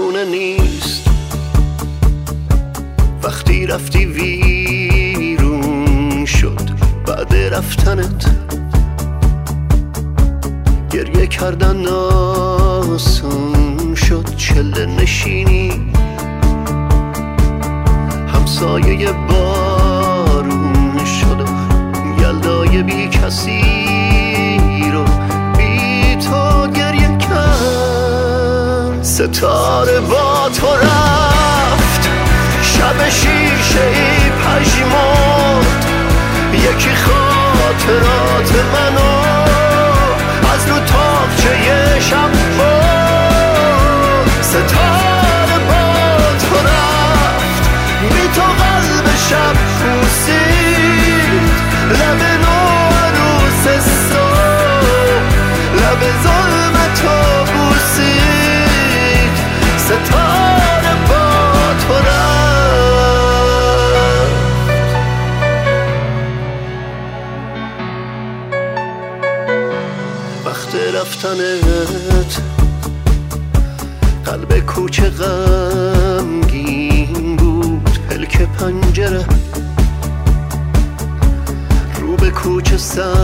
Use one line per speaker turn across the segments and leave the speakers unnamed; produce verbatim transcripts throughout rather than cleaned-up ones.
خونه نیست وقتی رفتی ویرون شد بعد رفتنت گریه کردن آسون شد چله نشینی همسایه بارون شد و یلدای بی کسی رو بی تو گریه کرد ستاره با تو رفت شب شیشه ای پژمرد یکی خاطرات منو از رو تاقچه شب برد ستاره با تو رفت بی تو قلب شب پوسید لب نو عروس صبح لب ظلمتو بوسید ستاره با تو رفت وقت رفتنت قلب کوچه غمگین بود پلک پنجره رو به کوچه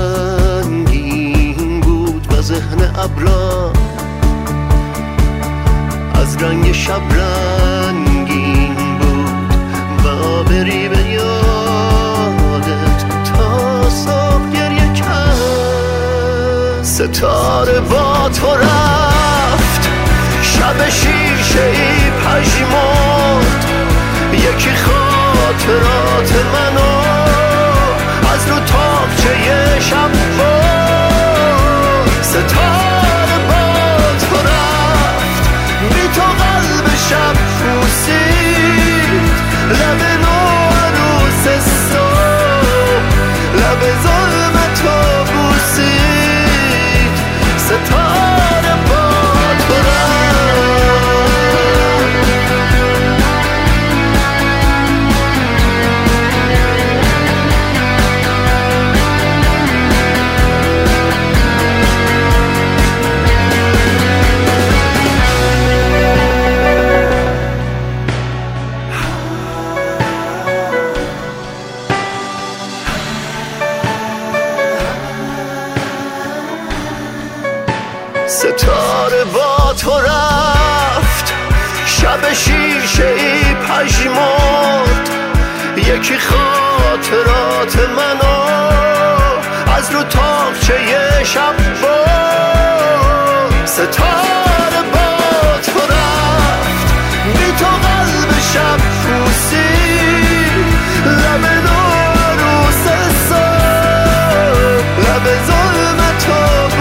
سنگین بود و ذهن ابرا از رنگ شب رنگین بود و آبری به یادت تا صبح گریه کرد ستاره با تو رفت شب شیشه ای پژمرد یکی خاطرات منو از رو تاقچه شب برد ستاره با تو رفت بی تو قلب شب پوسید لب نو عروس صبح لب ظلمتو بوسید ستاره با تو رفت ستاره با تو رفت شب شیشه ای پژمرد یکی خاطرات منو از رو تاقچه شب برد ستاره با تو رفت بی تو قلب شب پوسید لب نو عروس صبح لب ظلمتو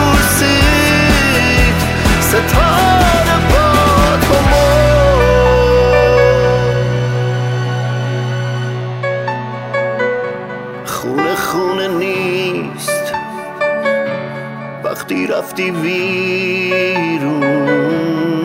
بوسید ستاره با تو مرد خونه خونه نیست وقتی رفتی ویرون